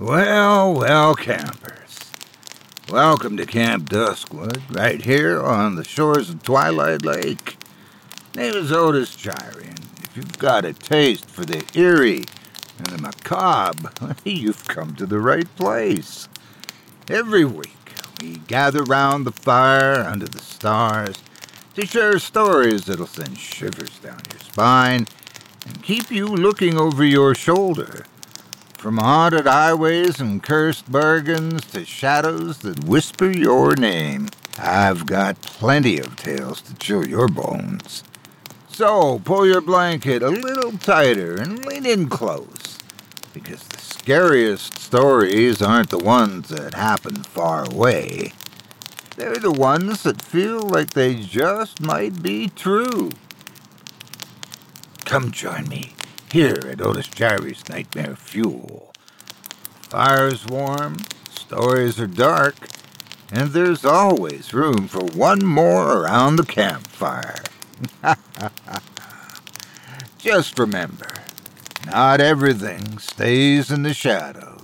Well, well, campers. Welcome to Camp Duskwood, right here on the shores of Twilight Lake. Name is Otis Chirian. If you've got a taste for the eerie and the macabre, you've come to the right place. Every week, we gather round the fire under the stars to share stories that'll send shivers down your spine and keep you looking over your shoulder. From haunted highways and cursed bargains to shadows that whisper your name, I've got plenty of tales to chill your bones. So pull your blanket a little tighter and lean in close, because the scariest stories aren't the ones that happen far away. They're the ones that feel like they just might be true. Come join me here at Otis Chirian's Nightmare Fuel. Fire's warm, stories are dark, and there's always room for one more around the campfire. Just remember, not everything stays in the shadows.